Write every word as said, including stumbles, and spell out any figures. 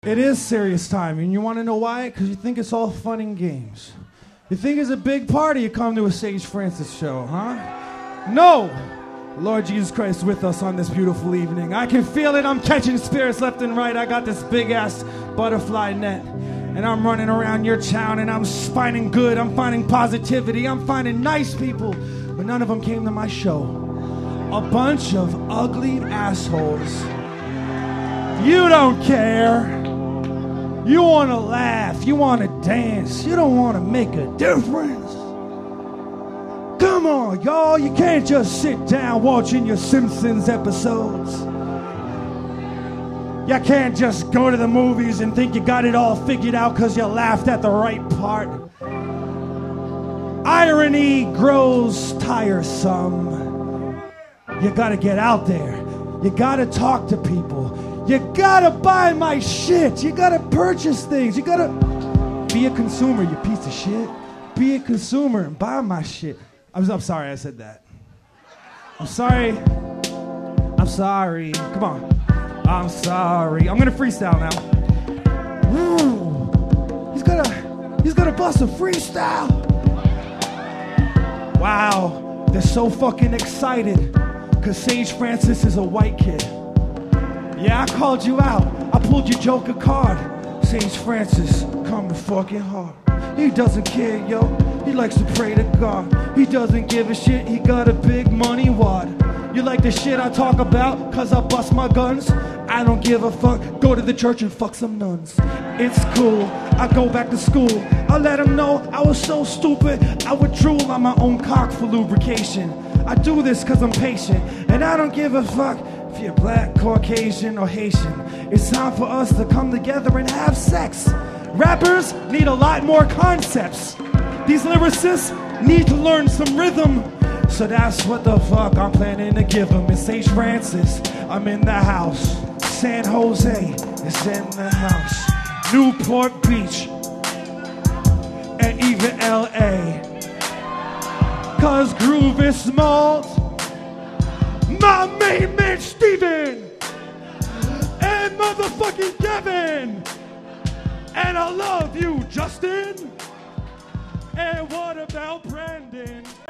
It is serious time, and you want to know why? Because you think it's all fun and games. You think it's a big party, you come to a Sage Francis show, huh? No! Lord Jesus Christ with us on this beautiful evening. I can feel it, I'm catching spirits left and right. I got this big-ass butterfly net, and I'm running around your town, and I'm finding good, I'm finding positivity, I'm finding nice people, but none of them came to my show. A bunch of ugly assholes. You don't care. You want to laugh. You want to dance. You don't want to make a difference. Come on, y'all. You can't just sit down watching your Simpsons episodes. You can't just go to the movies and think you got it all figured out because you laughed at the right part. Irony grows tiresome. You got to get out there. You got to talk to people. You gotta buy my shit. You gotta purchase things. You gotta be a consumer, you piece of shit. Be a consumer and buy my shit. I'm, I'm sorry I said that. I'm sorry. I'm sorry. Come on. I'm sorry. I'm gonna freestyle now. Ooh. He's gonna, he's gonna bust a freestyle. Wow. They're so fucking excited because Sage Francis is a white kid. Yeah, I called you out. I pulled your Joker card. Sage Francis, coming fucking hard. He doesn't care, yo. He likes to pray to God. He doesn't give a shit. He got a big money wad. You like the shit I talk about? Cause I bust my guns? I don't give a fuck. Go to the church and fuck some nuns. It's cool. I go back to school. I let them know I was so stupid. I would drool on my own cock for lubrication. I do this cause I'm patient. And I don't give a fuck if you're black, Caucasian, or Haitian. It's time for us to come together and have sex. Rappers need a lot more concepts. These lyricists need to learn some rhythm. So that's what the fuck I'm planning to give them. It's Sage Francis, I'm in the house. San Jose is in the house. Newport Beach, and even L A. Cause groove is small. My main man Steven and motherfucking Kevin. And I love you, Justin. And what about Brandon?